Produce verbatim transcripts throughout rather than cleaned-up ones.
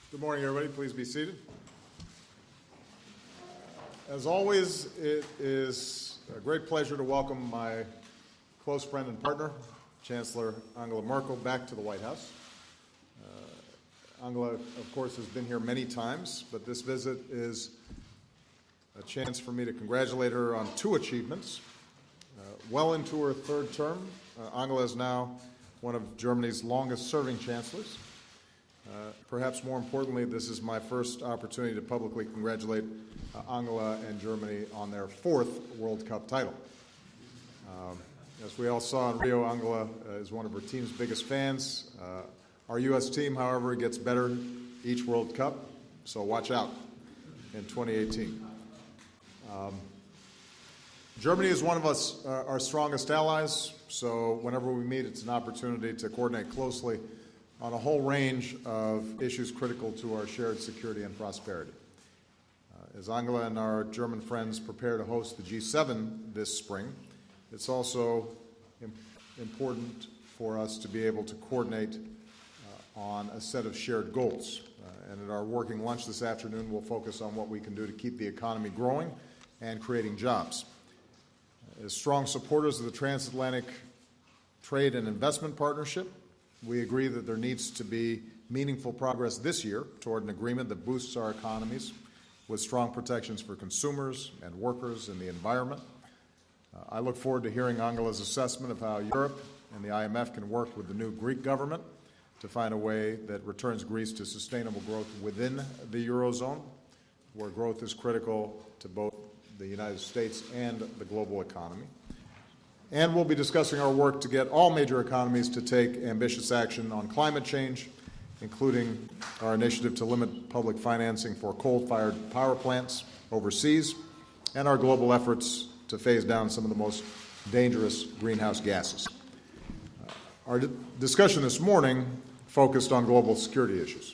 Good morning, everybody. Please be seated. As always, it is a great pleasure to welcome my close friend and partner, Chancellor Angela Merkel, back to the White House. Uh, Angela, of course, has been here many times, but this visit is a chance for me to congratulate her on two achievements. Uh, well into her third term, uh, Angela is now one of Germany's longest-serving chancellors. Uh, perhaps more importantly, this is my first opportunity to publicly congratulate uh, Angela and Germany on their fourth World Cup title. Um, as we all saw in Rio, Angela uh, is one of her team's biggest fans. Uh, our U S team, however, gets better each World Cup, so watch out in twenty eighteen. Um, Germany is one of us, uh, our strongest allies, so whenever we meet, it's an opportunity to coordinate closely on a whole range of issues critical to our shared security and prosperity. Uh, as Angela and our German friends prepare to host the G seven this spring, it's also imp- important for us to be able to coordinate uh, on a set of shared goals. Uh, and at our working lunch this afternoon, we'll focus on what we can do to keep the economy growing and creating jobs. As strong supporters of the transatlantic trade and investment partnership, we agree that there needs to be meaningful progress this year toward an agreement that boosts our economies with strong protections for consumers and workers and the environment. Uh, I look forward to hearing Angela's assessment of how Europe and the I M F can work with the new Greek government to find a way that returns Greece to sustainable growth within the Eurozone, where growth is critical to both the United States and the global economy. And we'll be discussing our work to get all major economies to take ambitious action on climate change, including our initiative to limit public financing for coal-fired power plants overseas, and our global efforts to phase down some of the most dangerous greenhouse gases. Uh, our d- discussion this morning focused on global security issues.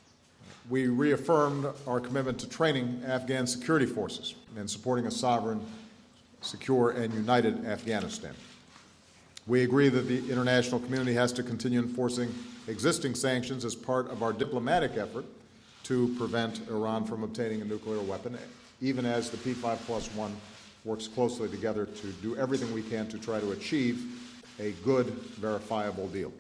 We reaffirmed our commitment to training Afghan security forces and supporting a sovereign, secure, and united Afghanistan. We agree that the international community has to continue enforcing existing sanctions as part of our diplomatic effort to prevent Iran from obtaining a nuclear weapon, even as the P five plus one works closely together to do everything we can to try to achieve a good, verifiable deal.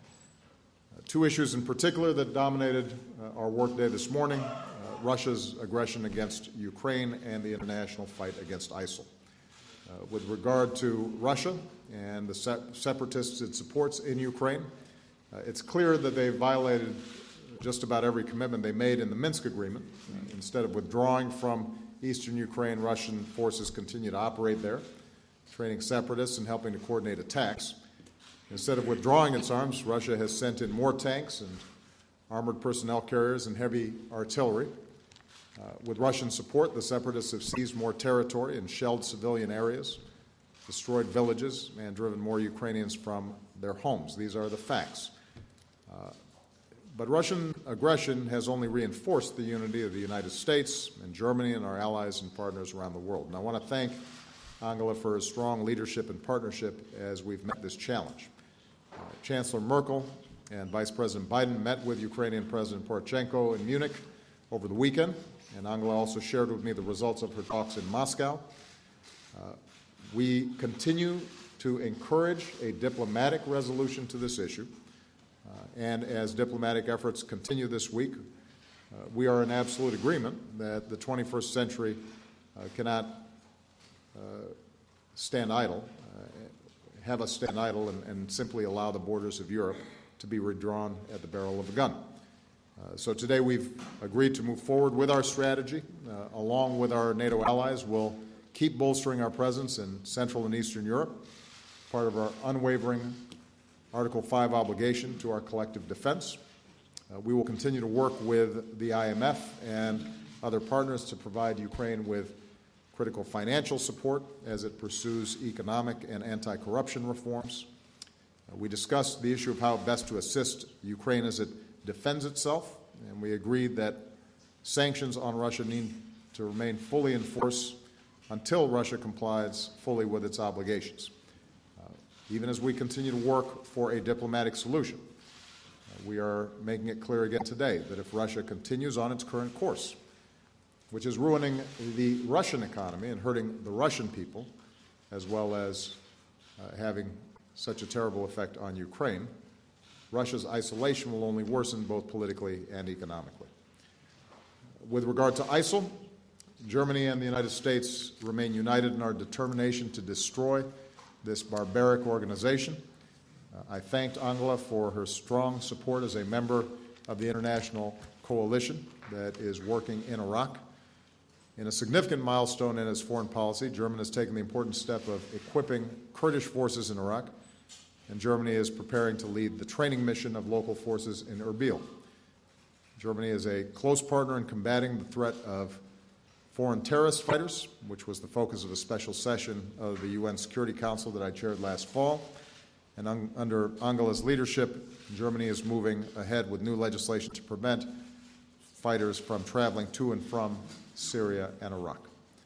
Uh, two issues in particular that dominated uh, our workday this morning, uh, Russia's aggression against Ukraine and the international fight against ISIL. Uh, with regard to Russia and the se- separatists it supports in Ukraine, uh, it's clear that they violated just about every commitment they made in the Minsk agreement. Uh, instead of withdrawing from eastern Ukraine, Russian forces continue to operate there, training separatists and helping to coordinate attacks. Instead of withdrawing its arms, Russia has sent in more tanks and armored personnel carriers and heavy artillery. Uh, with Russian support, the separatists have seized more territory and shelled civilian areas, destroyed villages, and driven more Ukrainians from their homes. These are the facts. Uh, but Russian aggression has only reinforced the unity of the United States and Germany and our allies and partners around the world. And I want to thank Angela for her strong leadership and partnership as we've met this challenge. Uh, Chancellor Merkel and Vice President Biden met with Ukrainian President Poroshenko in Munich over the weekend. And Angela also shared with me the results of her talks in Moscow. Uh, we continue to encourage a diplomatic resolution to this issue. Uh, and as diplomatic efforts continue this week, uh, we are in absolute agreement that the twenty-first century uh, cannot uh, stand idle, uh, have us stand idle and, and simply allow the borders of Europe to be redrawn at the barrel of a gun. Uh, so today we've agreed to move forward with our strategy. Uh, along with our NATO allies, we'll keep bolstering our presence in Central and Eastern Europe, part of our unwavering Article five obligation to our collective defense. Uh, we will continue to work with the I M F and other partners to provide Ukraine with critical financial support as it pursues economic and anti-corruption reforms. Uh, we discussed the issue of how best to assist Ukraine as it defends itself, and we agreed that sanctions on Russia need to remain fully in force until Russia complies fully with its obligations. Uh, even as we continue to work for a diplomatic solution, uh, we are making it clear again today that if Russia continues on its current course, which is ruining the Russian economy and hurting the Russian people, as well as uh, having such a terrible effect on Ukraine, Russia's isolation will only worsen both politically and economically. With regard to I S I L, Germany and the United States remain united in our determination to destroy this barbaric organization. Uh, I thanked Angela for her strong support as a member of the international coalition that is working in Iraq. In a significant milestone in its foreign policy, Germany has taken the important step of equipping Kurdish forces in Iraq, and Germany is preparing to lead the training mission of local forces in Erbil. Germany is a close partner in combating the threat of foreign terrorist fighters, which was the focus of a special session of the U N Security Council that I chaired last fall. And un- under Angela's leadership, Germany is moving ahead with new legislation to prevent fighters from traveling to and from Syria and Iraq.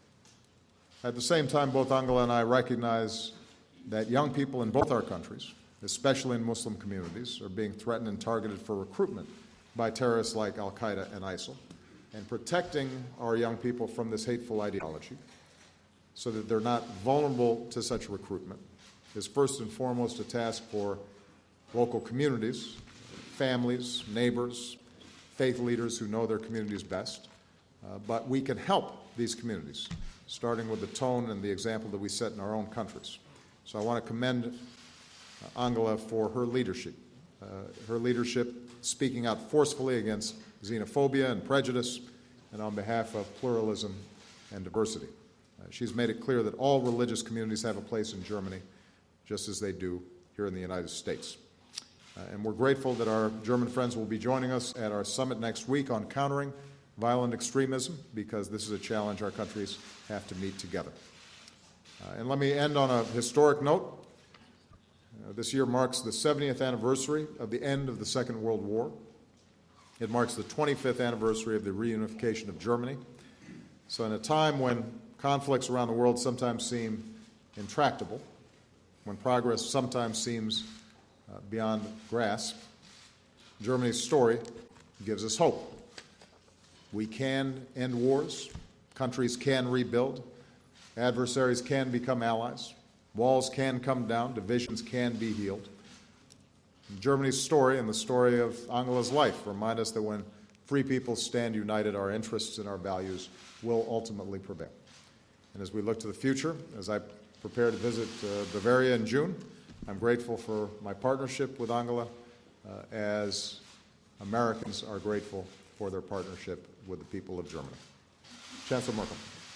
At the same time, both Angela and I recognize that young people in both our countries, especially in Muslim communities, are being threatened and targeted for recruitment by terrorists like Al-Qaeda and I S I L. And protecting our young people from this hateful ideology so that they're not vulnerable to such recruitment is first and foremost a task for local communities, families, neighbors, faith leaders who know their communities best. Uh, but we can help these communities, starting with the tone and the example that we set in our own countries. So I want to commend uh, Angela for her leadership, uh, her leadership speaking out forcefully against xenophobia and prejudice, and on behalf of pluralism and diversity. Uh, she's made it clear that all religious communities have a place in Germany, just as they do here in the United States. Uh, and we're grateful that our German friends will be joining us at our summit next week on countering violent extremism, because this is a challenge our countries have to meet together. Uh, and let me end on a historic note. Uh, this year marks the seventieth anniversary of the end of the Second World War. It marks the twenty-fifth anniversary of the reunification of Germany. So in a time when conflicts around the world sometimes seem intractable, when progress sometimes seems uh, beyond grasp, Germany's story gives us hope. We can end wars, countries can rebuild, adversaries can become allies, walls can come down, divisions can be healed. Germany's story and the story of Angela's life remind us that when free people stand united, our interests and our values will ultimately prevail. And as we look to the future, as I prepare to visit uh, Bavaria in June, I'm grateful for my partnership with Angela, uh, as Americans are grateful for their partnership with the people of Germany. Chancellor Merkel.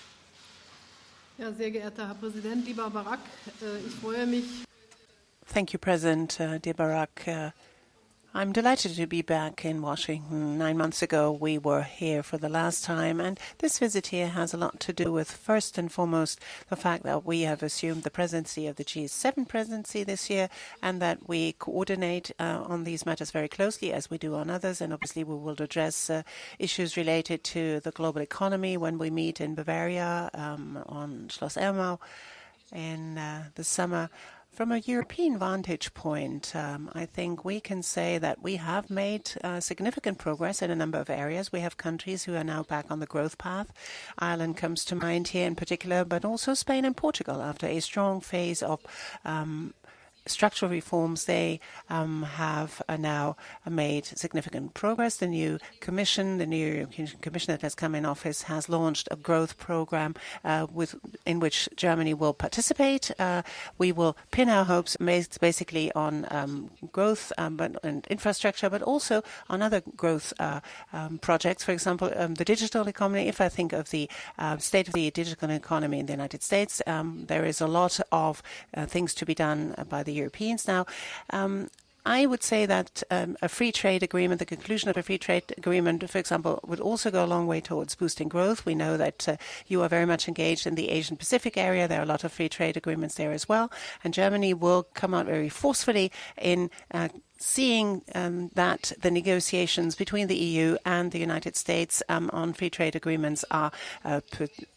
Ja, sehr geehrter Herr Präsident, lieber Barak, äh, ich freue mich. Thank you, President uh, dear Barak. Uh, I'm delighted to be back in Washington. Nine months ago, we were here for the last time, and this visit here has a lot to do with, first and foremost, the fact that we have assumed the presidency of the G seven presidency this year, and that we coordinate uh, on these matters very closely, as we do on others, and obviously we will address uh, issues related to the global economy when we meet in Bavaria um, on Schloss Elmau in uh, the summer. From a European vantage point, um, I think we can say that we have made uh, significant progress in a number of areas. We have countries who are now back on the growth path. Ireland comes to mind here in particular, but also Spain and Portugal after a strong phase of um, structural reforms. They um, have uh, now made significant progress. The new commission, the new European Commission that has come in office, has launched a growth program uh, with in which Germany will participate. Uh, we will pin our hopes basically on um, growth um, but, and infrastructure, but also on other growth uh, um, projects. For example, um, the digital economy. If I think of the uh, state of the digital economy in the United States, um, there is a lot of uh, things to be done by the Europeans now. Um, I would say that um, a free trade agreement, the conclusion of a free trade agreement, for example, would also go a long way towards boosting growth. We know that uh, you are very much engaged in the Asian Pacific area. There are a lot of free trade agreements there as well. And Germany will come out very forcefully in uh, seeing um, that the negotiations between the E U and the United States um, on free trade agreements are uh, put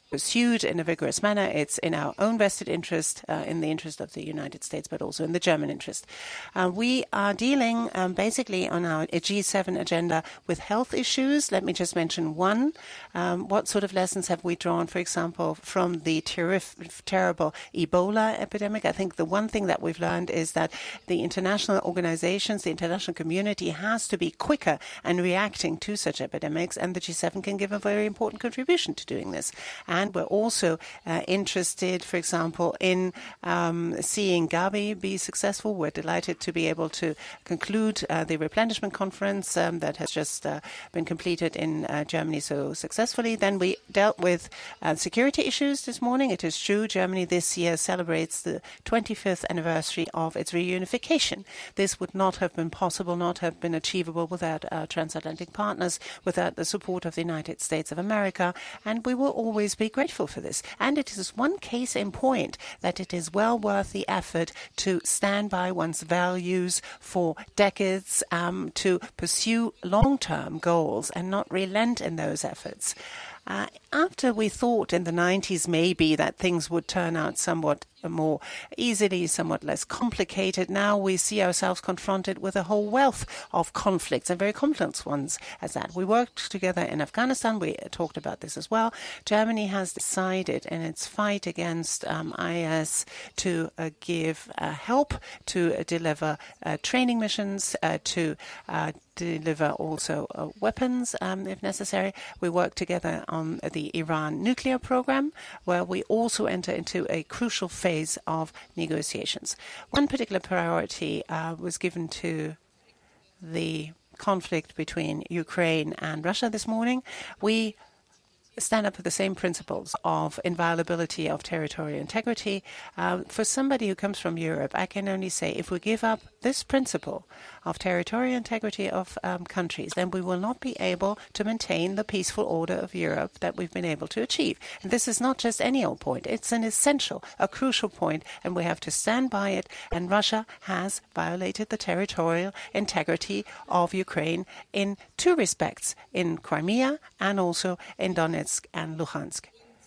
pursued in a vigorous manner. It's in our own vested interest, uh, in the interest of the United States, but also in the German interest. Uh, we are dealing um, basically on our G seven agenda with health issues. Let me just mention one. Um, what sort of lessons have we drawn, for example, from the terrif- terrible Ebola epidemic? I think the one thing that we've learned is that the international organizations, the international community has to be quicker and reacting to such epidemics, and the G seven can give a very important contribution to doing this. And we're also uh, interested, for example, in um, seeing Gavi be successful. We're delighted to be able to conclude uh, the replenishment conference um, that has just uh, been completed in uh, Germany so successfully. Then we dealt with uh, security issues this morning. It is true, Germany this year celebrates the twenty-fifth anniversary of its reunification. This would not have been possible, not have been achievable without our transatlantic partners, without the support of the United States of America, and we will always be grateful for this. And it is one case in point that it is well worth the effort to stand by one's values for decades, um, to pursue long-term goals and not relent in those efforts. Uh, after we thought in the nineties maybe that things would turn out somewhat more easily, somewhat less complicated, now we see ourselves confronted with a whole wealth of conflicts, and very complex ones as that. We worked together in Afghanistan. We talked about this as well. Germany has decided in its fight against um, I S to uh, give uh, help, to uh, deliver uh, training missions, uh, to uh, deliver also uh, weapons um, if necessary. We work together on the Iran nuclear program, where we also enter into a crucial phase of negotiations. One particular priority uh, was given to the conflict between Ukraine and Russia this morning. We stand up for the same principles of inviolability of territorial integrity. Uh, for somebody who comes from Europe, I can only say if we give up this principle of territorial integrity of um, countries, then we will not be able to maintain the peaceful order of Europe that we've been able to achieve. And this is not just any old point. It's an essential, a crucial point, and we have to stand by it. And Russia has violated the territorial integrity of Ukraine in two respects, in Crimea and also in Donetsk and Luhansk.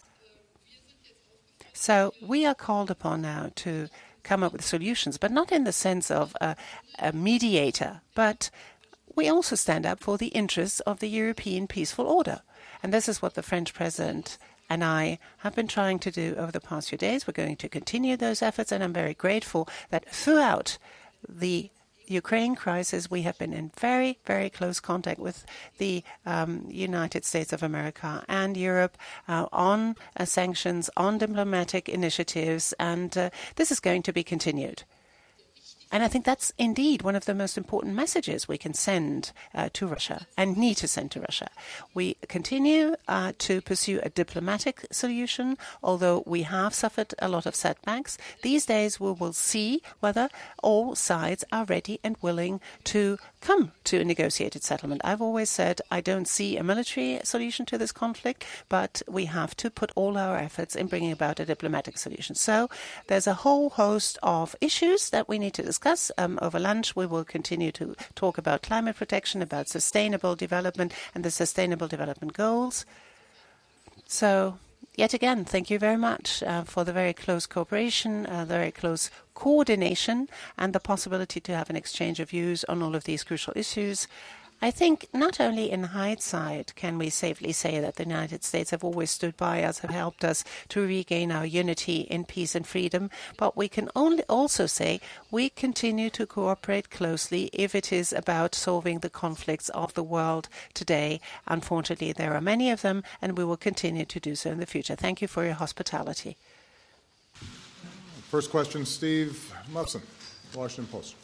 So we are called upon now to come up with solutions, but not in the sense of a, a mediator, but we also stand up for the interests of the European peaceful order. And this is what the French president and I have been trying to do over the past few days. We're going to continue those efforts, and I'm very grateful that throughout the Ukraine crisis, we have been in very, very close contact with the um, United States of America and Europe uh, on uh, sanctions, on diplomatic initiatives, and uh, this is going to be continued. And I think that's indeed one of the most important messages we can send uh, to Russia and need to send to Russia. We continue uh, to pursue a diplomatic solution, although we have suffered a lot of setbacks. These days we will see whether all sides are ready and willing to come to a negotiated settlement. I've always said I don't see a military solution to this conflict, but we have to put all our efforts in bringing about a diplomatic solution. So there's a whole host of issues that we need to discuss. Um, over lunch, we will continue to talk about climate protection, about sustainable development and the Sustainable Development Goals. So, yet again, thank you very much uh, for the very close cooperation, uh, very close coordination, and the possibility to have an exchange of views on all of these crucial issues. I think not only in hindsight can we safely say that the United States have always stood by us, have helped us to regain our unity in peace and freedom, but we can only also say we continue to cooperate closely if it is about solving the conflicts of the world today. Unfortunately, there are many of them, and we will continue to do so in the future. Thank you for your hospitality. First question, Steve Muffson, Washington Post.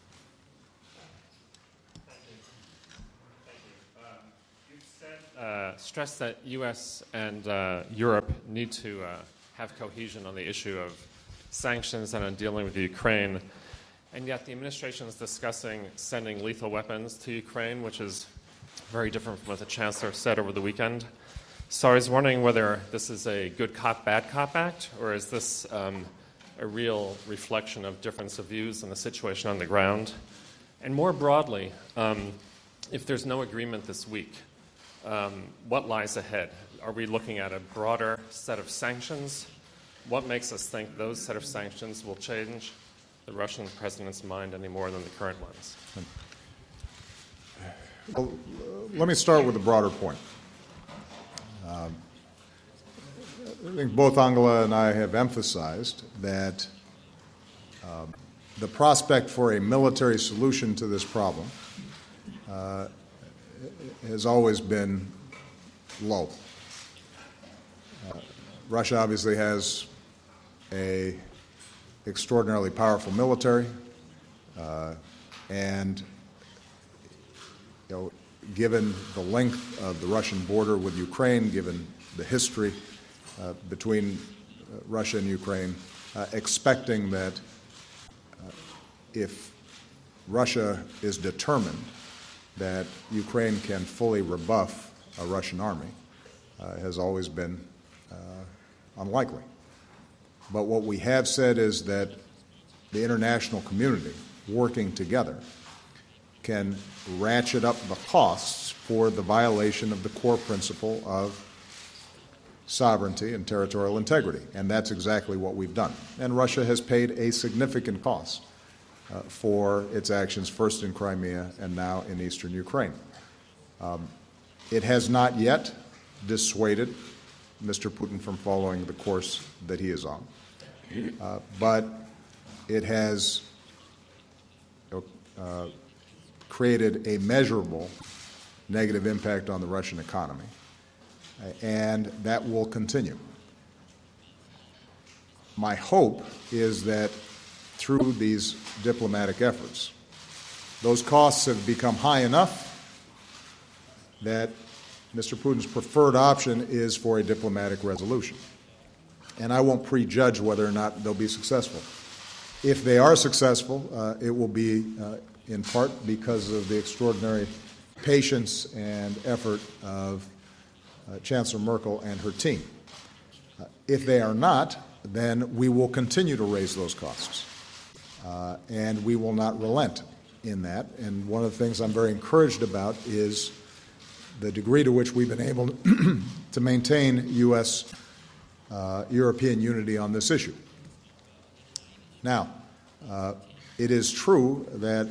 Uh, stress that U S and uh, Europe need to uh, have cohesion on the issue of sanctions and on dealing with Ukraine. And yet the administration is discussing sending lethal weapons to Ukraine, which is very different from what the Chancellor said over the weekend. So I was wondering whether this is a good cop, bad cop act, or is this um, a real reflection of difference of views on the situation on the ground? And more broadly, um, if there's no agreement this week, Um, what lies ahead? Are we looking at a broader set of sanctions? What makes us think those set of sanctions will change the Russian president's mind any more than the current ones? Well, let me start with a broader point. Um, I think both Angela and I have emphasized that um, the prospect for a military solution to this problem uh, has always been low. Uh, Russia obviously has a extraordinarily powerful military, uh, and you know, given the length of the Russian border with Ukraine, given the history uh, between uh, Russia and Ukraine, uh, expecting that uh, if Russia is determined that Ukraine can fully rebuff a Russian army uh, has always been uh, unlikely. But what we have said is that the international community, working together, can ratchet up the costs for the violation of the core principle of sovereignty and territorial integrity. And that's exactly what we've done. And Russia has paid a significant cost uh, for its actions, first in Crimea and now in eastern Ukraine. Um, it has not yet dissuaded Mister Putin from following the course that he is on. Uh, but it has uh, created a measurable negative impact on the Russian economy, and that will continue. My hope is that through these diplomatic efforts, those costs have become high enough that Mister Putin's preferred option is for a diplomatic resolution. And I won't prejudge whether or not they'll be successful. If they are successful, uh, it will be uh, in part because of the extraordinary patience and effort of uh, Chancellor Merkel and her team. Uh, if they are not, then we will continue to raise those costs, uh, and we will not relent in that. And one of the things I'm very encouraged about is the degree to which we've been able to, to maintain U S Uh, European unity on this issue. Now, uh, it is true that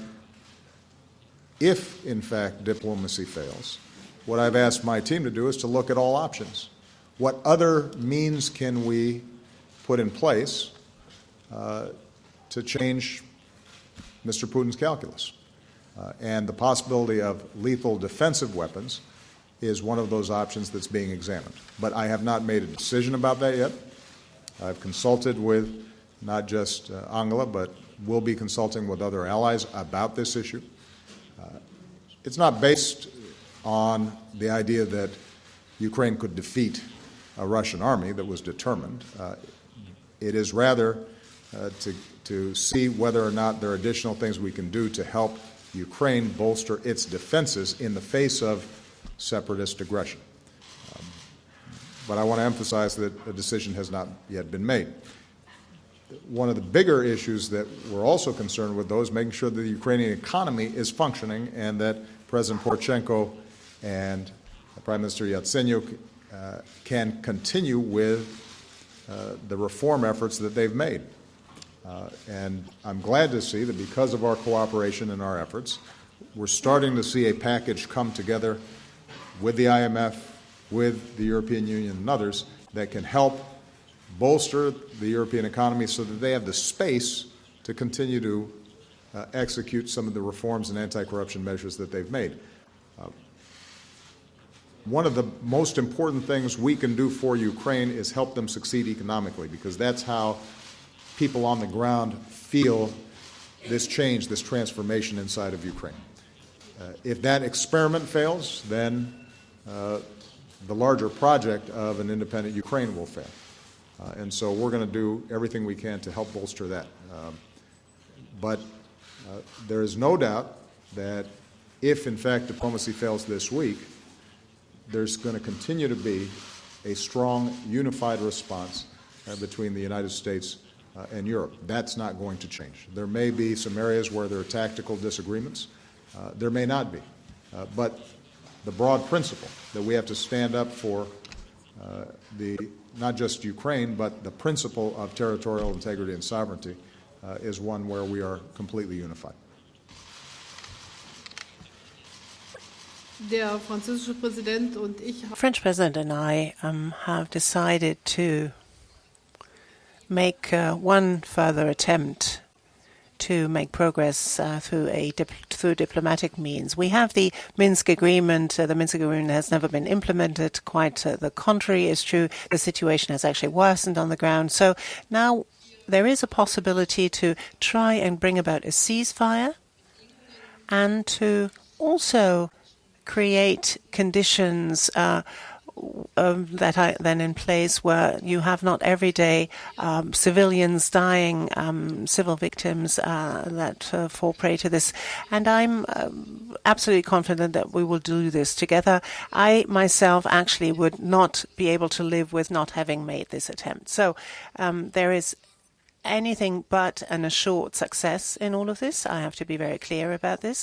if, in fact, diplomacy fails, what I've asked my team to do is to look at all options. What other means can we put in place uh, to change Mister Putin's calculus? Uh, and the possibility of lethal defensive weapons is one of those options that's being examined. But I have not made a decision about that yet. I've consulted with not just uh, Angela, but will be consulting with other allies about this issue. Uh, it's not based on the idea that Ukraine could defeat a Russian army that was determined. Uh, it is rather uh, to, to see whether or not there are additional things we can do to help Ukraine bolster its defenses in the face of separatist aggression. Um, but I want to emphasize that a decision has not yet been made. One of the bigger issues that we're also concerned with, though, is making sure that the Ukrainian economy is functioning and that President Poroshenko and Prime Minister Yatsenyuk uh, can continue with uh, the reform efforts that they've made. Uh, and I'm glad to see that because of our cooperation and our efforts, we're starting to see a package come together with the I M F, with the European Union and others that can help bolster the European economy so that they have the space to continue to uh, execute some of the reforms and anti-corruption measures that they've made. Uh, one of the most important things we can do for Ukraine is help them succeed economically, because that's how people on the ground feel this change, this transformation inside of Ukraine. Uh, if that experiment fails, then uh, the larger project of an independent Ukraine will fail. Uh, and so we're going to do everything we can to help bolster that. Um, but uh, there is no doubt that if, in fact, diplomacy fails this week, there's going to continue to be a strong, unified response uh, between the United States uh, and Europe. That's not going to change. There may be some areas where there are tactical disagreements. Uh, there may not be. Uh, but the broad principle that we have to stand up for uh, the not just Ukraine, but the principle of territorial integrity and sovereignty uh, is one where we are completely unified. Der französische Präsident und ich French President and I um, have decided to make uh, one further attempt to make progress uh, through a dip through diplomatic means. We have the Minsk Agreement. Uh, the Minsk Agreement has never been implemented. Quite uh, the contrary is true. The situation has actually worsened on the ground. So now there is a possibility to try and bring about a ceasefire and to also create conditions uh, Um, that are then in place where you have not every day um, civilians dying, um, civil victims uh, that uh, fall prey to this. And I'm um, absolutely confident that we will do this together. I myself actually would not be able to live with not having made this attempt. So um, there is anything but an assured success in all of this. I have to be very clear about this.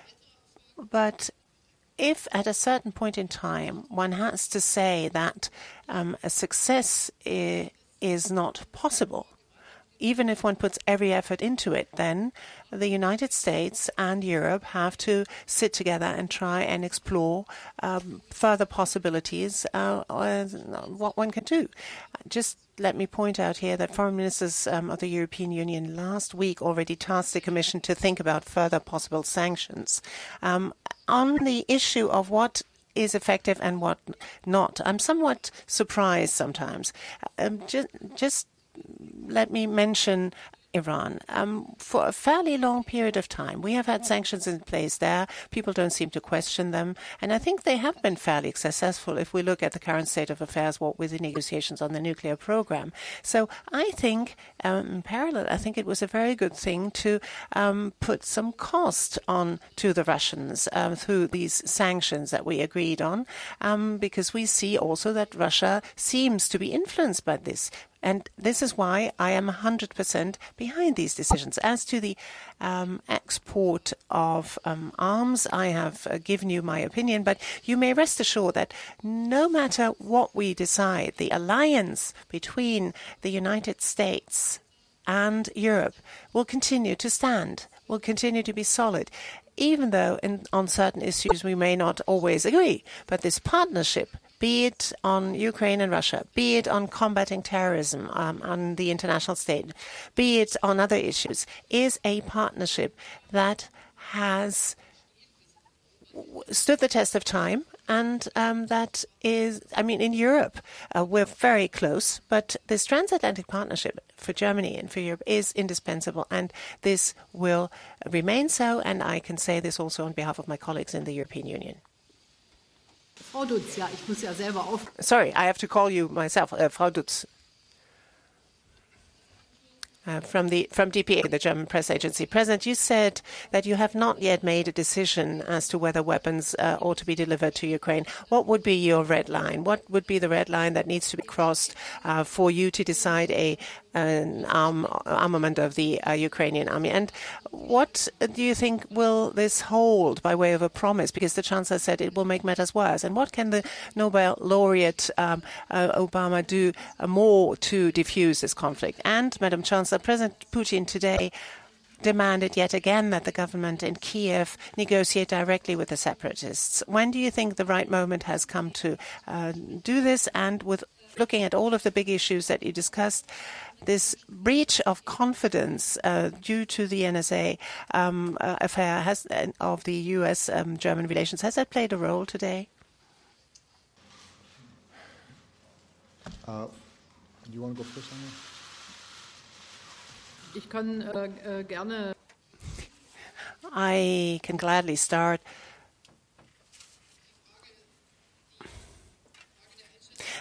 But if at a certain point in time one has to say that um, a success I- is not possible, even if one puts every effort into it, then the United States and Europe have to sit together and try and explore um, further possibilities, uh, what one can do. Just let me point out here that foreign ministers um, of the European Union last week already tasked the Commission to think about further possible sanctions. Um, on the issue of what is effective and what not, I'm somewhat surprised sometimes. Um, just, just let me mention Iran. Um, for a fairly long period of time, we have had sanctions in place there. People don't seem to question them. And I think they have been fairly successful if we look at the current state of affairs, what with the negotiations on the nuclear program. So I think, um, in parallel, I think it was a very good thing to um, put some cost on to the Russians um, through these sanctions that we agreed on, um, because we see also that Russia seems to be influenced by this. And this is why I am one hundred percent behind these decisions. As to the um, export of um, arms, I have uh, given you my opinion, but you may rest assured that no matter what we decide, the alliance between the United States and Europe will continue to stand, will continue to be solid, even though in, on certain issues we may not always agree. But this partnership, be it on Ukraine and Russia, be it on combating terrorism um, on the international stage, be it on other issues, is a partnership that has stood the test of time. And um, that is, I mean, in Europe, uh, we're very close, but this transatlantic partnership for Germany and for Europe is indispensable, and this will remain so, and I can say this also on behalf of my colleagues in the European Union. Frau Dutz, ja, ich muss ja selber auf. Sorry, I have to call you myself, uh, Frau Dutz. Uh, from the from D P A, the German press agency. President, you said that you have not yet made a decision as to whether weapons uh, ought to be delivered to Ukraine. What would be your red line? What would be the red line that needs to be crossed uh, for you to decide a an arm, armament of the uh, Ukrainian army? And what do you think will this hold by way of a promise? Because the Chancellor said it will make matters worse. And what can the Nobel laureate um, uh, Obama do uh, more to defuse this conflict? And, Madam Chancellor, President Putin today demanded yet again that the government in Kiev negotiate directly with the separatists. When do you think the right moment has come to uh, do this? And with looking at all of the big issues that you discussed, this breach of confidence uh, due to the N S A um, uh, affair has, uh, of the U S German um, relations, has that played a role today? Uh, do you want to go first on that? Ich kann äh, äh, gerne. I can gladly start.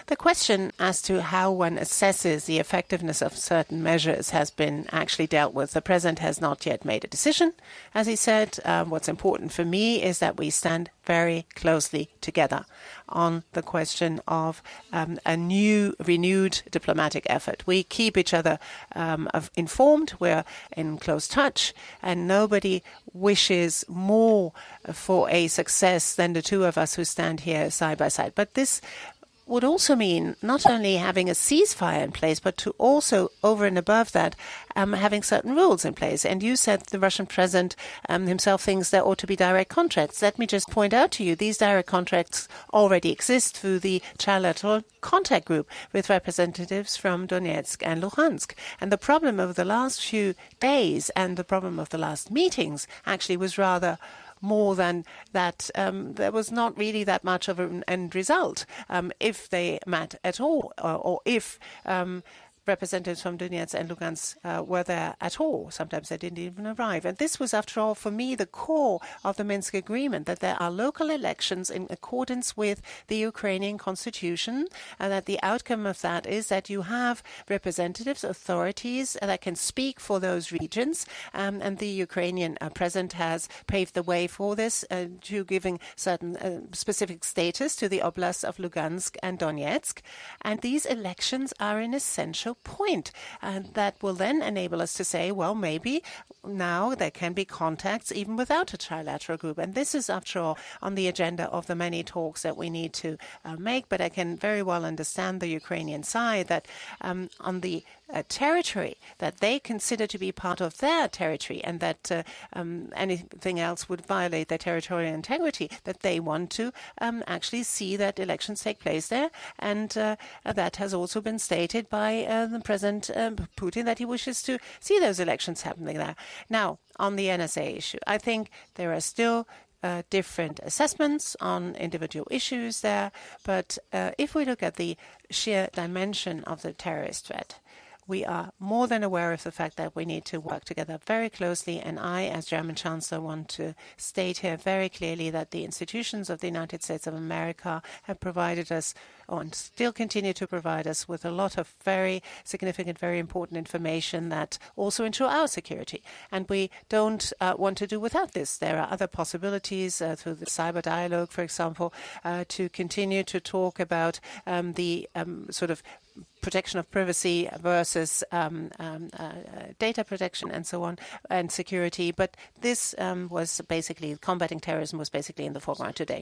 The question as to how one assesses the effectiveness of certain measures has been actually dealt with. The President has not yet made a decision. As he said, um, what's important for me is that we stand very closely together on the question of um, a new, renewed diplomatic effort. We keep each other um, informed. We're in close touch, and nobody wishes more for a success than the two of us who stand here side by side. But this would also mean not only having a ceasefire in place, but to also, over and above that, um, having certain rules in place. And you said the Russian president um, himself thinks there ought to be direct contracts. Let me just point out to you, these direct contracts already exist through the trilateral contact group with representatives from Donetsk and Luhansk. And the problem of the last few days and the problem of the last meetings actually was rather more than that um, there was not really that much of an end result um, if they met at all, or, or if um, representatives from Donetsk and Lugansk uh, were there at all. Sometimes they didn't even arrive. And this was, after all, for me, the core of the Minsk agreement, that there are local elections in accordance with the Ukrainian constitution, and that the outcome of that is that you have representatives, authorities that can speak for those regions. Um, and the Ukrainian uh, president has paved the way for this, uh, to giving certain uh, specific status to the oblasts of Lugansk and Donetsk. And these elections are an essential point, and that will then enable us to say, well, maybe now there can be contacts even without a trilateral group. And this is, after all, on the agenda of the many talks that we need to uh, make. But I can very well understand the Ukrainian side that um, on the uh, territory that they consider to be part of their territory, and that uh, um, anything else would violate their territorial integrity, that they want to um, actually see that elections take place there. And uh, that has also been stated by uh, the President uh, Putin, that he wishes to see those elections happening there. Now, on the N S A issue, I think there are still uh, different assessments on individual issues there. But uh, if we look at the sheer dimension of the terrorist threat, we are more than aware of the fact that we need to work together very closely. And I, as German Chancellor, want to state here very clearly that the institutions of the United States of America have provided us, and still continue to provide us, with a lot of very significant, very important information that also ensure our security. And we don't uh, want to do without this. There are other possibilities uh, through the cyber dialogue, for example, uh, to continue to talk about um, the um, sort of protection of privacy versus um, um, uh, data protection and so on, and security. But this um, was basically, combating terrorism was basically in the foreground today.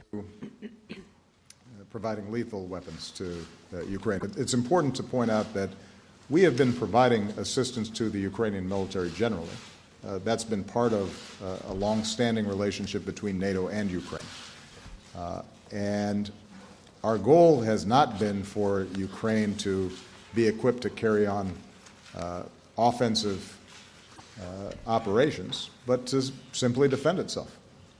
Providing lethal weapons to uh, Ukraine. It's important to point out that we have been providing assistance to the Ukrainian military generally. Uh, that's been part of uh, a long-standing relationship between NATO and Ukraine. Uh, and our goal has not been for Ukraine to be equipped to carry on uh, offensive uh, operations, but to simply defend itself.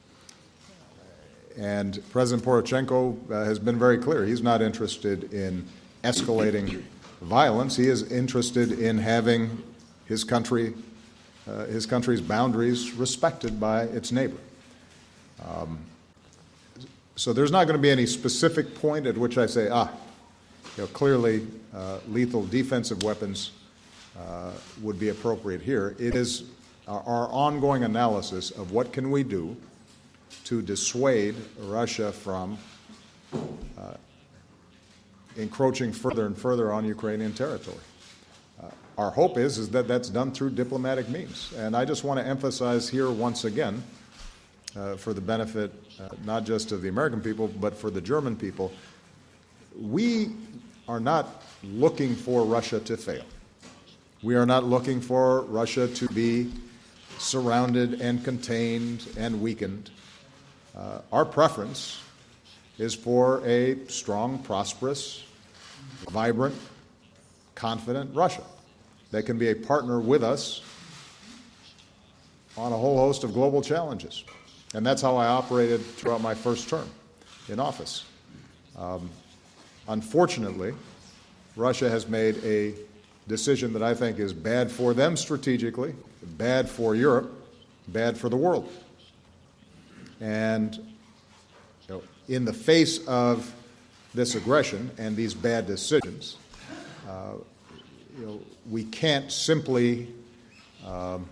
And President Poroshenko uh, has been very clear. He's not interested in escalating violence. He is interested in having his country, uh, his country's boundaries respected by its neighbor. Um, so there's not going to be any specific point at which I say, ah, you know, clearly uh, lethal defensive weapons uh, would be appropriate here. It is our, our ongoing analysis of what can we do to dissuade Russia from uh, encroaching further and further on Ukrainian territory. Uh, our hope is, is that that's done through diplomatic means. And I just want to emphasize here once again, uh, for the benefit uh, not just of the American people, but for the German people, we are not looking for Russia to fail. We are not looking for Russia to be surrounded and contained and weakened. Uh, our preference is for a strong, prosperous, vibrant, confident Russia that can be a partner with us on a whole host of global challenges. And that's how I operated throughout my first term in office. Um, unfortunately, Russia has made a decision that I think is bad for them strategically, bad for Europe, bad for the world. And you know, in the face of this aggression and these bad decisions, uh, you know, we can't simply um,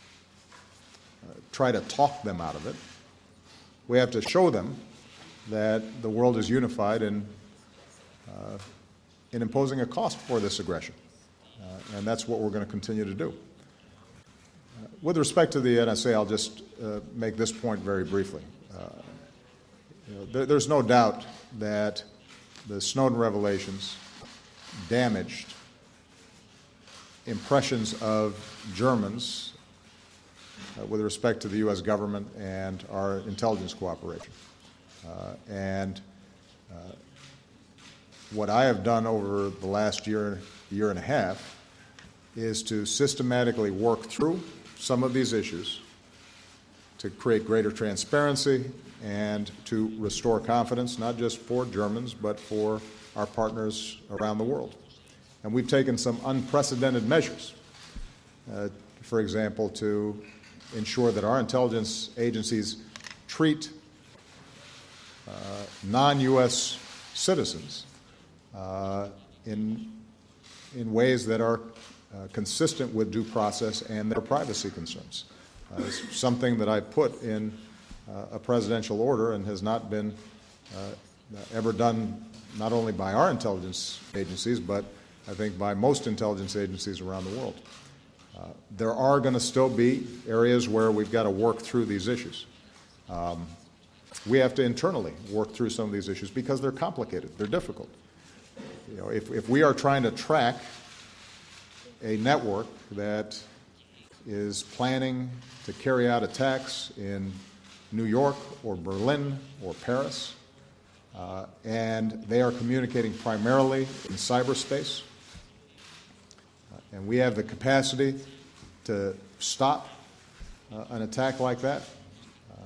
uh, try to talk them out of it. We have to show them that the world is unified in, uh, in imposing a cost for this aggression. Uh, and that's what we're going to continue to do. Uh, with respect to the N S A, I'll just uh, make this point very briefly. Uh, you know, there, there's no doubt that the Snowden revelations damaged impressions of Germans uh, with respect to the U S government and our intelligence cooperation. Uh, and uh, what I have done over the last year, year and a half is to systematically work through some of these issues to create greater transparency and to restore confidence, not just for Germans, but for our partners around the world. And we've taken some unprecedented measures, uh, for example, to ensure that our intelligence agencies treat uh, non-U S citizens uh, in, in ways that are uh, consistent with due process and their privacy concerns. Uh, it's something that I put in uh, a presidential order and has not been uh, ever done not only by our intelligence agencies, but I think by most intelligence agencies around the world. Uh, there are going to still be areas where we've got to work through these issues. Um, we have to internally work through some of these issues because they're complicated, they're difficult. You know, if, if we are trying to track a network that is planning to carry out attacks in New York or Berlin or Paris, uh, and they are communicating primarily in cyberspace, uh, and we have the capacity to stop uh, an attack like that, uh,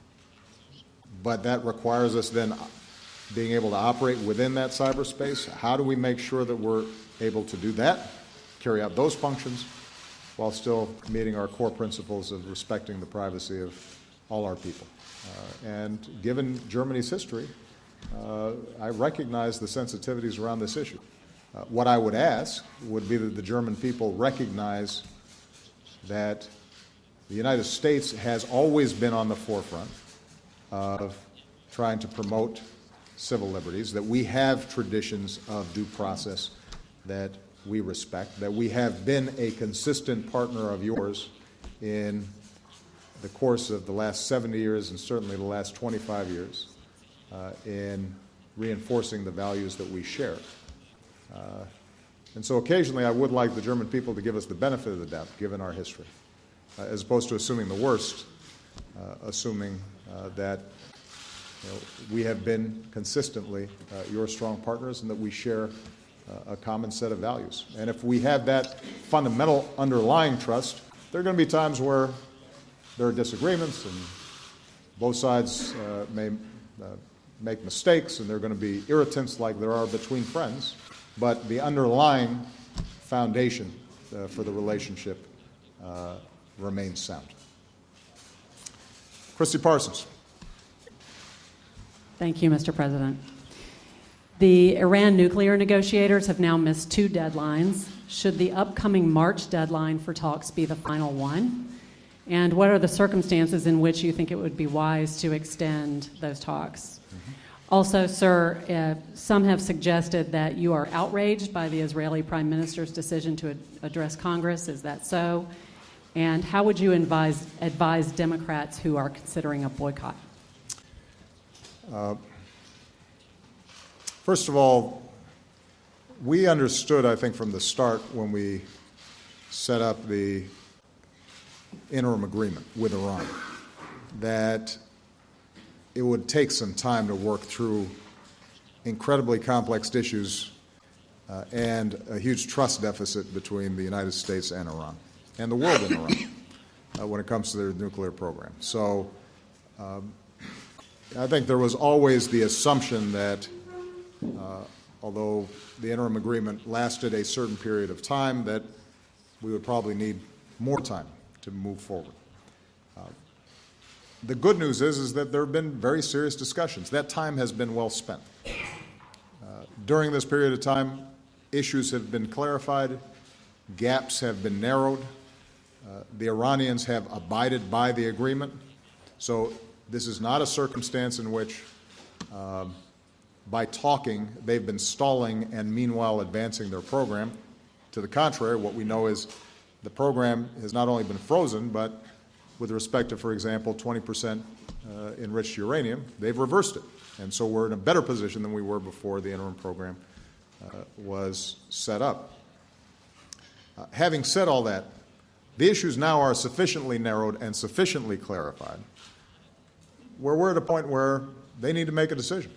but that requires us then being able to operate within that cyberspace. How do we make sure that we're able to do that, carry out those functions, while still meeting our core principles of respecting the privacy of all our people? Uh, and given Germany's history, uh, I recognize the sensitivities around this issue. Uh, what I would ask would be that the German people recognize that the United States has always been on the forefront of trying to promote civil liberties, that we have traditions of due process that we respect, that we have been a consistent partner of yours in the course of the last seventy years and certainly the last twenty-five years uh, in reinforcing the values that we share. Uh, and so occasionally I would like the German people to give us the benefit of the doubt, given our history, uh, as opposed to assuming the worst, uh, assuming uh, that you know, we have been consistently uh, your strong partners and that we share uh, a common set of values. And if we have that fundamental underlying trust, there are going to be times where there are disagreements and both sides uh, may uh, make mistakes and there are going to be irritants like there are between friends, but the underlying foundation uh, for the relationship uh, remains sound. Christy Parsons. Thank you, Mister President. The Iran nuclear negotiators have now missed two deadlines. Should the upcoming March deadline for talks be the final one? And what are the circumstances in which you think it would be wise to extend those talks? Mm-hmm. Also, sir, uh, some have suggested that you are outraged by the Israeli Prime Minister's decision to ad- address Congress. Is that so? And how would you advise, advise Democrats who are considering a boycott? Uh, first of all, we understood, I think, from the start when we set up the interim agreement with Iran that it would take some time to work through incredibly complex issues uh, and a huge trust deficit between the United States and Iran, and the world in Iran, uh, when it comes to their nuclear program. So um, I think there was always the assumption that uh, although the interim agreement lasted a certain period of time, that we would probably need more time to move forward. Uh, the good news is, is that there have been very serious discussions. That time has been well spent. during this period of time, issues have been clarified, gaps have been narrowed, uh, the Iranians have abided by the agreement. So this is not a circumstance in which, um, by talking, they've been stalling and meanwhile advancing their program. To the contrary, what we know is the program has not only been frozen, but with respect to, for example, twenty percent uh, enriched uranium, they've reversed it. And so we're in a better position than we were before the interim program uh, was set up. Uh, having said all that, the issues now are sufficiently narrowed and sufficiently clarified where we're at a point where they need to make a decision.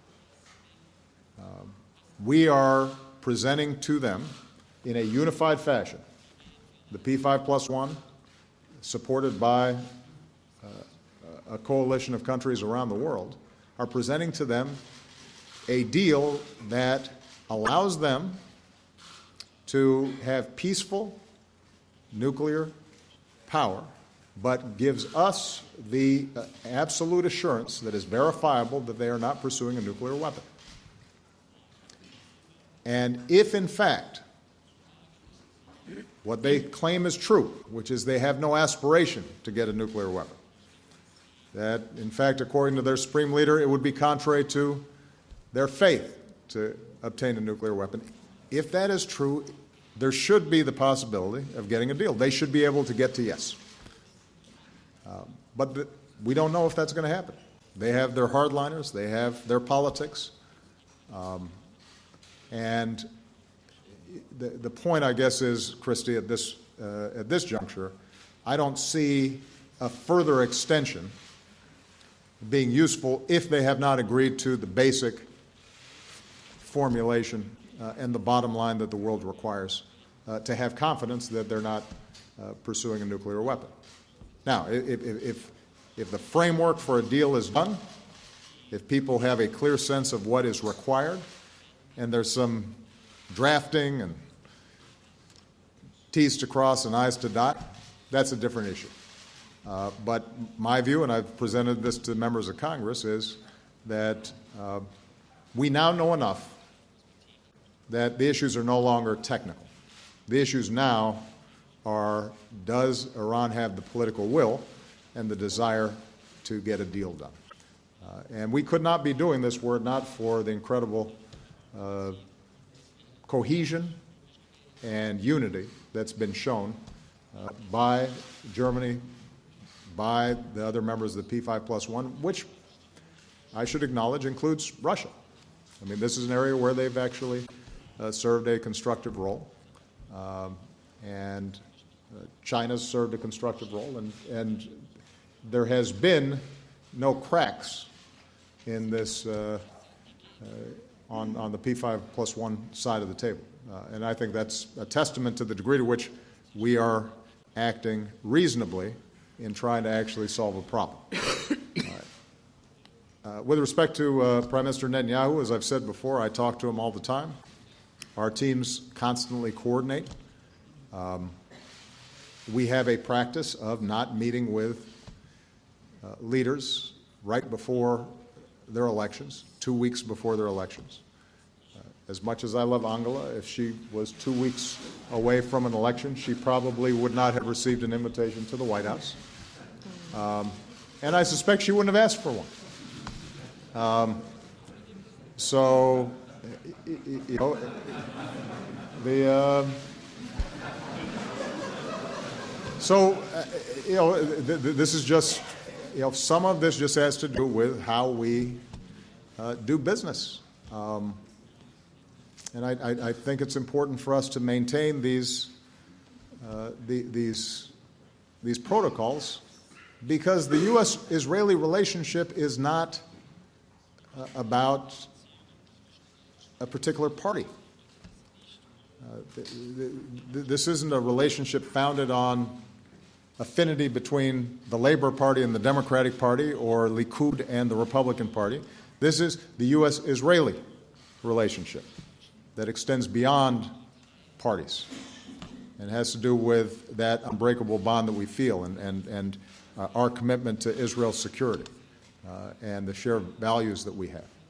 Um, we are presenting to them in a unified fashion the P five plus one, supported by uh, a coalition of countries around the world, are presenting to them a deal that allows them to have peaceful nuclear power, but gives us the uh, absolute assurance that is verifiable that they are not pursuing a nuclear weapon. And if, in fact, what they claim is true, which is they have no aspiration to get a nuclear weapon, that, in fact, according to their supreme leader, it would be contrary to their faith to obtain a nuclear weapon. If that is true, there should be the possibility of getting a deal. They should be able to get to yes. Uh, but the, we don't know if that's going to happen. They have their hardliners. They have their politics. Um, and the, the point, I guess, is, Christy, at this, uh, at this juncture, I don't see a further extension being useful if they have not agreed to the basic formulation uh, and the bottom line that the world requires uh, to have confidence that they're not uh, pursuing a nuclear weapon. Now, if, if, if the framework for a deal is done, if people have a clear sense of what is required, and there's some drafting and T's to cross and I's to dot, that's a different issue. Uh, but my view, and I've presented this to members of Congress, is that uh, we now know enough that the issues are no longer technical. The issues now are, does Iran have the political will and the desire to get a deal done? Uh, and we could not be doing this were it not for the incredible uh, cohesion and unity that's been shown uh, by Germany, by the other members of the P five plus one, which I should acknowledge includes Russia. I mean, this is an area where they've actually uh, served a constructive role, um, and uh, China's served a constructive role, and, and there has been no cracks in this uh, uh, on, on the P five plus one side of the table. Uh, and I think that's a testament to the degree to which we are acting reasonably in trying to actually solve a problem. uh, uh, with respect to uh, Prime Minister Netanyahu, as I've said before, I talk to him all the time. Our teams constantly coordinate. Um, we have a practice of not meeting with uh, leaders right before their elections, two weeks before their elections. Uh, as much as I love Angela, if she was two weeks away from an election, she probably would not have received an invitation to the White House. Um, and I suspect she wouldn't have asked for one. Um, so, you know, the uh, so uh, you know, th- th- this is just, you know, some of this just has to do with how we uh, do business. Um, and I, I, I think it's important for us to maintain these uh, the, these these protocols, because the U S Israeli relationship is not uh, about a particular party. Uh, th- th- th- this isn't a relationship founded on affinity between the Labor Party and the Democratic Party, or Likud and the Republican Party. This is the U S Israeli relationship that extends beyond parties and has to do with that unbreakable bond that we feel and, and, and uh, our commitment to Israel's security uh, and the shared values that we have.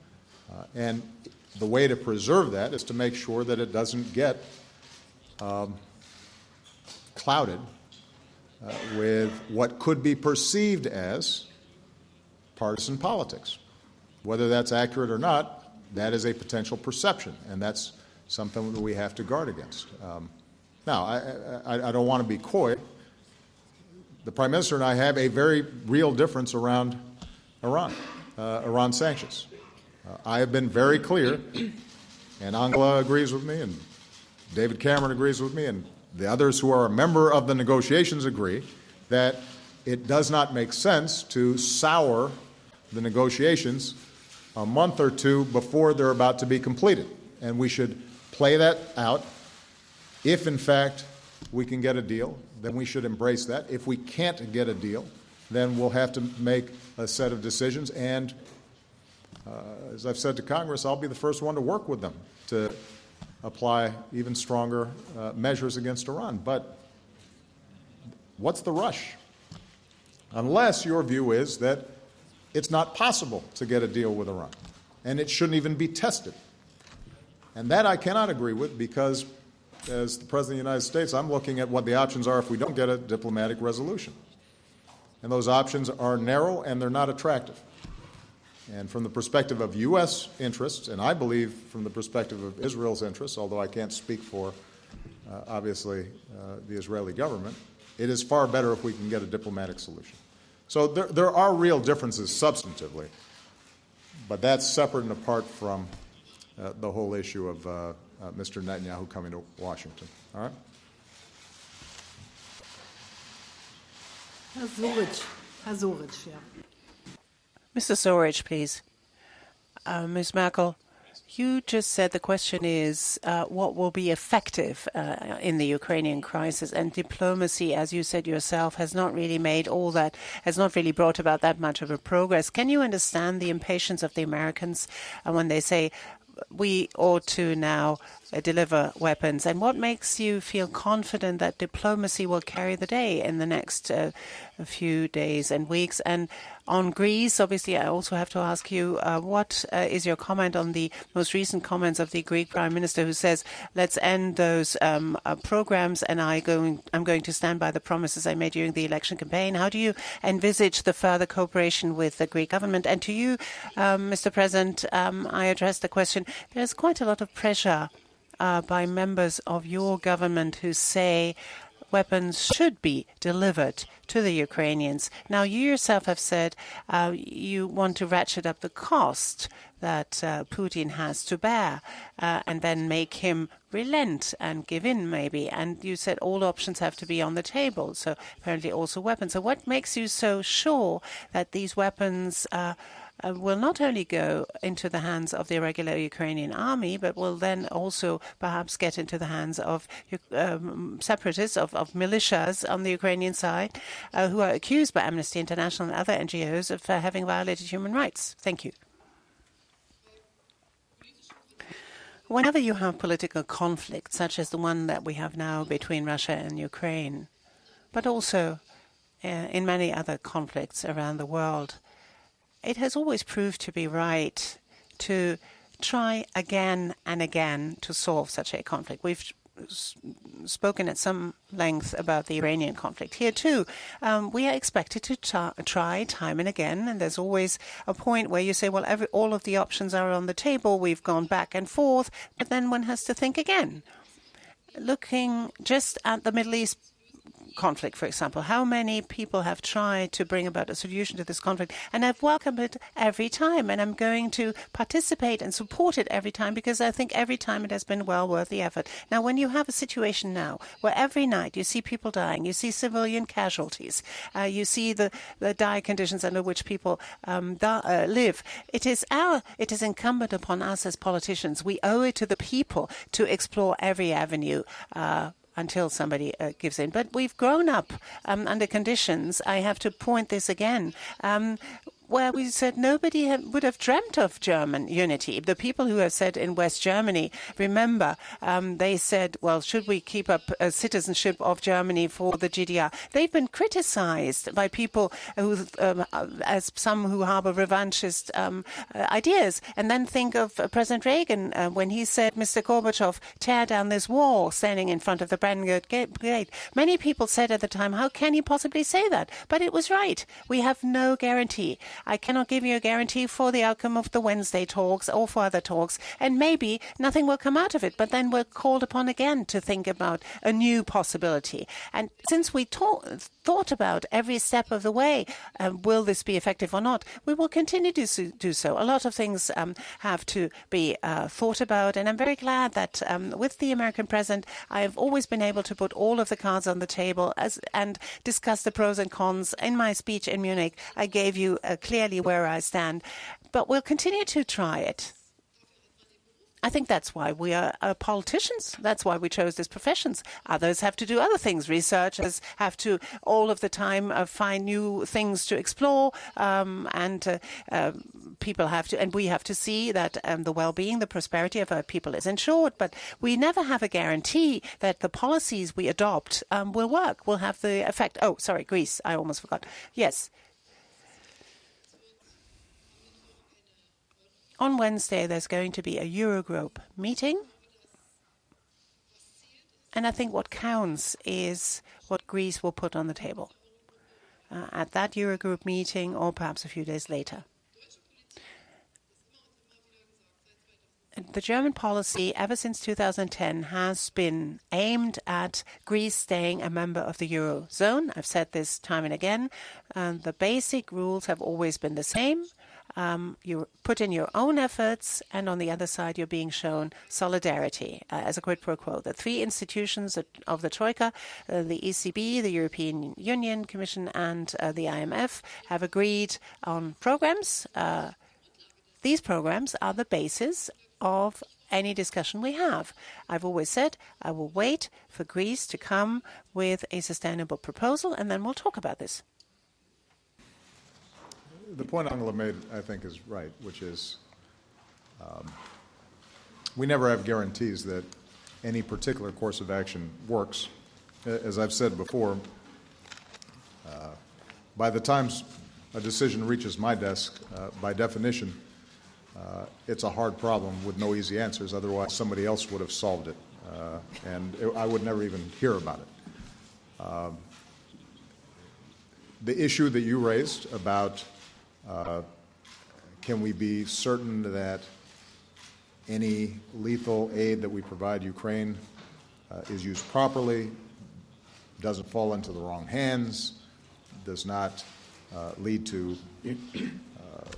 Uh, and the way to preserve that is to make sure that it doesn't get um, clouded uh, with what could be perceived as partisan politics. Whether that's accurate or not, that is a potential perception, and that's something that we have to guard against. Um, now, I, I, I don't want to be coy. The Prime Minister and I have a very real difference around Iran, uh, Iran sanctions. Uh, I have been very clear, and Angela agrees with me, and David Cameron agrees with me, and the others who are a member of the negotiations agree that it does not make sense to sour the negotiations a month or two before they're about to be completed. And we should play that out. If, in fact, we can get a deal, then we should embrace that. If we can't get a deal, then we'll have to make a set of decisions. And uh, as I've said to Congress, I'll be the first one to work with them to apply even stronger uh, measures against Iran. But what's the rush? Unless your view is that it's not possible to get a deal with Iran, and it shouldn't even be tested. And that I cannot agree with, because as the President of the United States, I'm looking at what the options are if we don't get a diplomatic resolution. And those options are narrow and they're not attractive. And from the perspective of U S interests, and I believe from the perspective of Israel's interests, although I can't speak for, uh, obviously, uh, the Israeli government, it is far better if we can get a diplomatic solution. So there, there are real differences substantively, but that's separate and apart from uh, the whole issue of uh, uh, Mister Netanyahu coming to Washington. All right? Herr Suric. Herr Suric, yeah. Mister Suric, please. Uh, Miz Merkel, you just said the question is uh, what will be effective uh, in the Ukrainian crisis, and diplomacy, as you said yourself, has not really made all that, has not really brought about that much of a progress. Can you understand the impatience of the Americans uh, when they say we ought to now uh, deliver weapons? And what makes you feel confident that diplomacy will carry the day in the next uh, few days and weeks? And on Greece, obviously, I also have to ask you, uh, what uh, is your comment on the most recent comments of the Greek Prime Minister, who says, let's end those um, uh, programs, and I going, I'm going to stand by the promises I made during the election campaign. How do you envisage the further cooperation with the Greek government? And to you, um, Mister President, um, I address the question, there's quite a lot of pressure uh, by members of your government who say weapons should be delivered to the Ukrainians. Now, you yourself have said uh, you want to ratchet up the cost that uh, Putin has to bear uh, and then make him relent and give in, maybe. And you said all options have to be on the table, so apparently also weapons. So what makes you so sure that these weapons uh, Uh, will not only go into the hands of the irregular Ukrainian army, but will then also perhaps get into the hands of um, separatists, of, of militias on the Ukrainian side, uh, who are accused by Amnesty International and other N G Os of uh, having violated human rights? Thank you. Whenever you have political conflict, such as the one that we have now between Russia and Ukraine, but also uh, in many other conflicts around the world, it has always proved to be right to try again and again to solve such a conflict. We've spoken at some length about the Iranian conflict. Here, too, um, we are expected to t- try time and again, and there's always a point where you say, well, every, all of the options are on the table, we've gone back and forth, but then one has to think again. Looking just at the Middle East conflict, for example, how many people have tried to bring about a solution to this conflict, and I've welcomed it every time, and I'm going to participate and support it every time, because I think every time it has been well worth the effort. Now, when you have a situation now where every night you see people dying, you see civilian casualties, uh, you see the, the dire conditions under which people um, die, uh, live, it is our, it is incumbent upon us as politicians. We owe it to the people to explore every avenue uh, until somebody uh, gives in. But we've grown up um, under conditions, I have to point this again, um, where we said nobody ha- would have dreamt of German unity. The people who have said in West Germany, remember, um, they said, well, should we keep up uh, citizenship of Germany for the G D R? They've been criticized by people who, um, as some who harbor revanchist um, uh, ideas. And then think of uh, President Reagan uh, when he said, Mister Gorbachev, tear down this wall, standing in front of the Brandenburg Gate. Many people said at the time, how can he possibly say that? But it was right. We have no guarantee. I cannot give you a guarantee for the outcome of the Wednesday talks or for other talks, and maybe nothing will come out of it, but then we're called upon again to think about a new possibility. And since we talk, thought about every step of the way, um, will this be effective or not, we will continue to so, do so. A lot of things um, have to be uh, thought about, and I'm very glad that um, with the American president, I have always been able to put all of the cards on the table as, and discuss the pros and cons. In my speech in Munich, I gave you uh, clearly where I stand, but we'll continue to try it. I think that's why we are uh, politicians. That's why we chose these professions. Others have to do other things. Researchers have to all of the time uh, find new things to explore, um, and uh, uh, people have to, and we have to see that um, the well-being, the prosperity of our people is ensured. But we never have a guarantee that the policies we adopt um, will work, will have the effect. Oh, sorry, Greece. I almost forgot. Yes. On Wednesday, there's going to be a Eurogroup meeting. And I think what counts is what Greece will put on the table uh, at that Eurogroup meeting, or perhaps a few days later. The German policy, ever since two thousand ten, has been aimed at Greece staying a member of the Eurozone. I've said this time and again. Uh, the basic rules have always been the same. Um, you put in your own efforts, and on the other side, you're being shown solidarity uh, as a quid pro quo. The three institutions of the Troika, uh, the E C B, the European Union Commission, and uh, the I M F, have agreed on programs. Uh, these programs are the basis of any discussion we have. I've always said I will wait for Greece to come with a sustainable proposal, and then we'll talk about this. The point Angela made, I think, is right, which is um, we never have guarantees that any particular course of action works. As I've said before, uh, by the time a decision reaches my desk, uh, by definition, uh, it's a hard problem with no easy answers. Otherwise, somebody else would have solved it, uh, and it, I would never even hear about it. Um, the issue that you raised about Uh, can we be certain that any lethal aid that we provide Ukraine uh, is used properly, doesn't fall into the wrong hands, does not uh, lead to uh,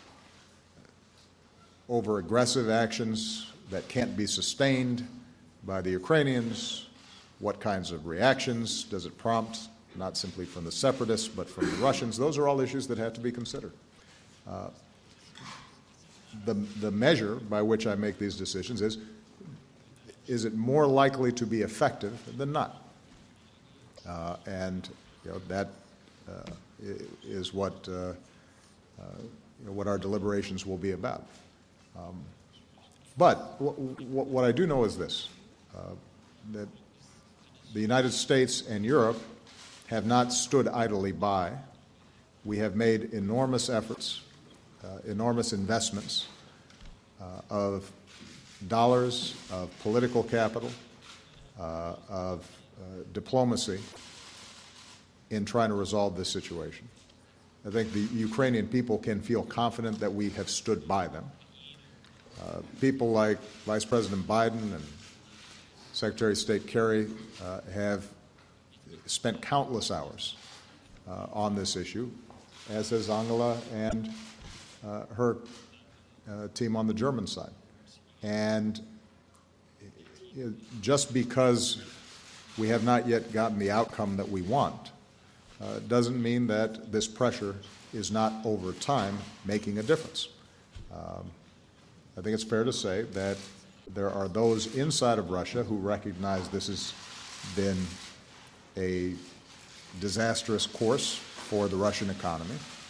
over-aggressive actions that can't be sustained by the Ukrainians? What kinds of reactions does it prompt? Not simply from the separatists, but from the Russians. Those are all issues that have to be considered. Uh, the, the measure by which I make these decisions is, is it more likely to be effective than not? Uh, and you know, that uh, is what, uh, uh, you know, what our deliberations will be about. Um, but w- w- what I do know is this, uh, that the United States and Europe have not stood idly by. We have made enormous efforts, uh, enormous investments uh, of dollars, of political capital, uh, of uh, diplomacy in trying to resolve this situation. I think the Ukrainian people can feel confident that we have stood by them. Uh, people like Vice President Biden and Secretary of State Kerry uh, have spent countless hours uh, on this issue, as has Angela and uh, her uh, team on the German side. And you know, just because we have not yet gotten the outcome that we want uh, doesn't mean that this pressure is not over time making a difference. Um, I think it's fair to say that there are those inside of Russia who recognize this has been a disastrous course for the Russian economy.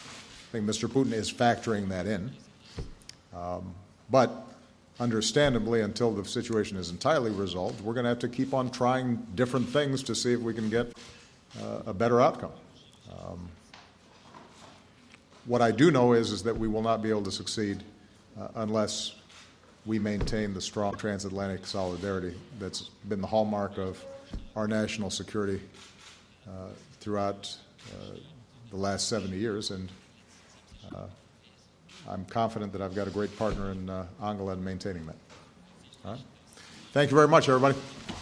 I think Mister Putin is factoring that in. Um, but understandably, until the situation is entirely resolved, we're going to have to keep on trying different things to see if we can get uh, a better outcome. Um, what I do know is, is that we will not be able to succeed uh, unless we maintain the strong transatlantic solidarity that's been the hallmark of our national security uh, throughout uh, the last seventy years. And uh, I'm confident that I've got a great partner in uh, Angela in maintaining that. All right. Thank you very much, everybody.